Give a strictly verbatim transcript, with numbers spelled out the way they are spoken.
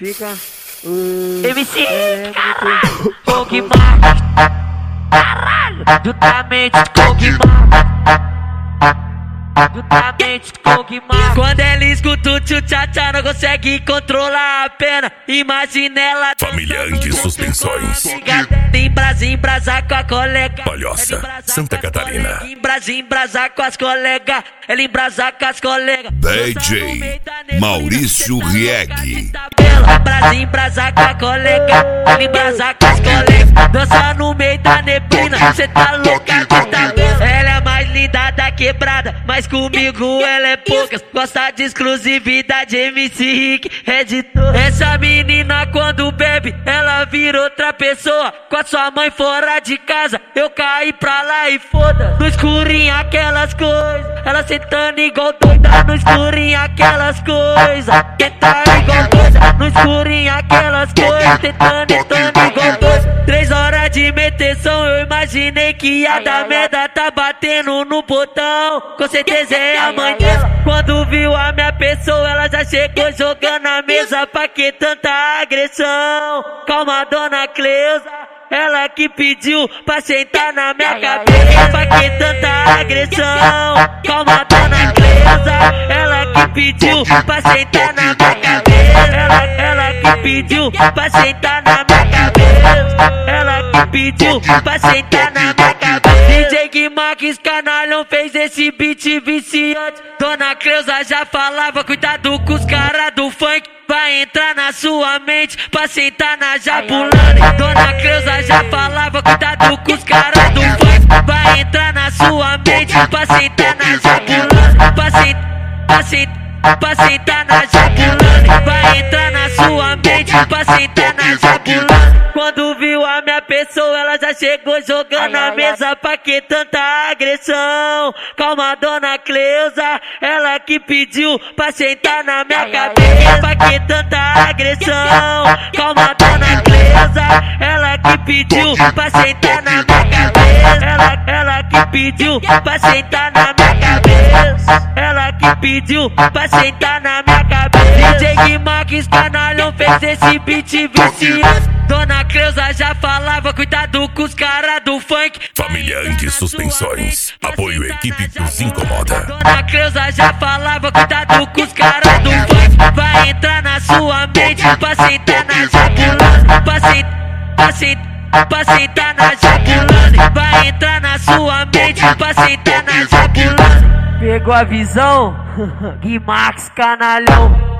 fica. Uh, M C, é, caralho, Cogumar, caralho, justamente Cogumar. Justamente Cogumar. Quando ela escuta o tchu-tchá-tchá, não consegue controlar a pena. Imagina ela Família Anti-Suspensões. Embrasa, embrasa com a colega. Palhoça, Santa Catarina. Embrasa, embrasa com as colegas. Ela embrasa com as colegas. D J Maurício Rieg. Embrasa, embrasa com a colega. Ela embrasa com as colegas. Dança no meio da neblina. Cê tá louca que tá vendo? Ela é mais linda da quebrada, mas comigo ela é poucas. Gosta de exclusividade, M C Rick é de todas. Essa menina quando bebe, ela vira outra pessoa. Com a sua mãe fora de casa, eu caí pra lá e foda. No escurinho aquelas coisas, ela sentando igual doida. No escurinho aquelas coisas, tentando igual doida. No escurinho aquelas coisas, tentando, tentando igual doida. Três horas de meteção, eu imaginei que ia dar merda. Tá batendo no botão, com certeza é a mãe dela. Quando viu a minha pessoa, ela já chegou jogando a mesa. Pra que tanta agressão? Calma, dona Cleusa, ela que pediu pra sentar na minha cabeça. Pra que tanta agressão? Calma, dona Cleusa, ela que pediu pra sentar na minha cabeça. Ela, ela que pediu pra sentar na minha cabeça. Ela que pediu pra sentar na minha cabeça. D J Guimarães Canalhão fez esse beat viciante. Dona Cleusa já falava, cuidado com os caras do funk. Vai entrar na sua mente pra sentar na Jabulani. Dona Cleusa já falava, cuidado com os caras do funk. Vai entrar na sua mente pra sentar na Jabulani. Pra sentar, pra sentar, pra sentar na Jabulani. Vai entrar na sua mente pra sentar na Jabulani. Quando viu a minha pessoa, ela já chegou jogando a mesa. Pra que tanta agressão? Calma, dona Cleusa, ela que pediu pra sentar na minha cabeça. Pra que tanta agressão? Calma, dona Cleusa, ela que pediu pra sentar na minha cabeça. Ela, ela que pediu pra sentar na minha cabeça. Ela que pediu pra sentar na minha cabeça. D J Guimarães Canalhão fez esse beat viciante. Dona Cleusa já falava, cuidado com os caras do funk. Família Anti-Suspensões. Apoio equipe que os incomoda. Dona Cleusa já falava, cuidado com os caras do funk. Vai entrar na sua mente pra sentar na Jabulani. Pra sentar, pra sentar, pra sentar na Jabulani. Vai entrar na sua mente pra sentar na Jabulani. Pegou a visão? Guimarães Canalhão.